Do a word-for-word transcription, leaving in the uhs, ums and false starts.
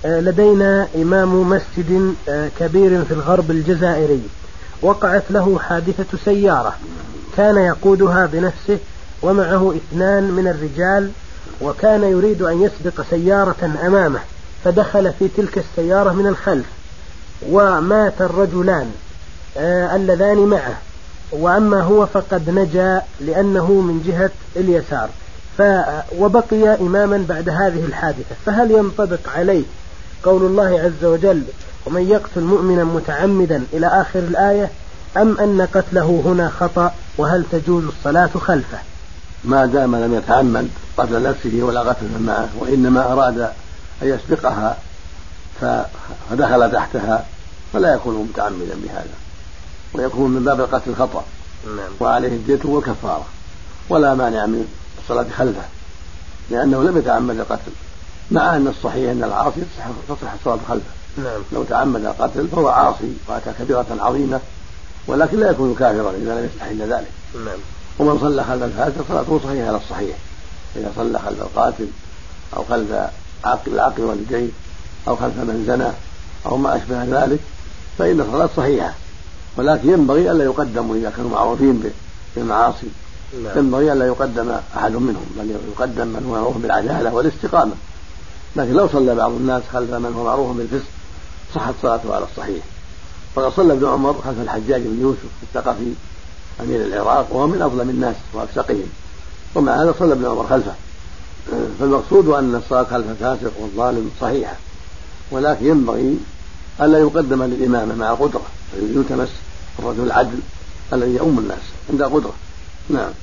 لدينا إمام مسجد كبير في الغرب الجزائري وقعت له حادثة سيارة كان يقودها بنفسه ومعه اثنان من الرجال، وكان يريد أن يسبق سيارة أمامه فدخل في تلك السيارة من الخلف ومات الرجلان اللذان معه، وأما هو فقد نجا لأنه من جهة اليسار، وبقي إماما بعد هذه الحادثة. فهل ينطبق عليه قول الله عز وجل ومن يقتل مؤمنا متعمدا إلى آخر الآية، أم أن قتله هنا خطأ وهل تجوز الصلاة خلفه؟ ما دام لم يتعمد قتل نفسه ولا قتل من معه، وإنما أراد أن يسبقها فدخل تحتها فلا يكون متعمدا بهذا، ويكون من باب القتل خطأ وعليه الدية والكفارة، ولا مانع من الصلاة خلفه لأنه لم يتعمد القتل، مع أن الصحيح أن العاصي تصح الصلاة خلفه. نعم. لو تعمد القتل فهو عاصي وأتى كبيرة عظيمة، ولكن لا يكون كافرا إذا لم يستحل ذلك. نعم. ومن صلى خلف الفاسق صلاته صحيحة على الصحيح، إذا صلى خلف القاتل أو خلف عاقل العاقل والديه أو خلف من زنى أو ما أشبه ذلك فإن الصلاة صحيحة، ولكن ينبغي ألا يقدموا إذا كانوا معروفين بالمعاصي. نعم. ينبغي ألا يقدم أحد منهم، بل يقدم من هو معروف بالعدالة والاستقامة. لكن لو صلى بعض الناس خلف من هو معروف بالفسق صحت صلاته على الصحيح. فقد صلى ابن عمر خلف الحجاج بن يوسف الثقفي أمير العراق وهو من أظلم الناس وأفسقهم، ومع هذا صلى ابن عمر خلفه. فالمقصود أن الصلاة خلف الفاسق والظالم صحيحة، ولكن ينبغي ألا يقدم للإمامة مع قدرة، يلتمس الرجل العدل الذي يؤم الناس عند قدرة. نعم.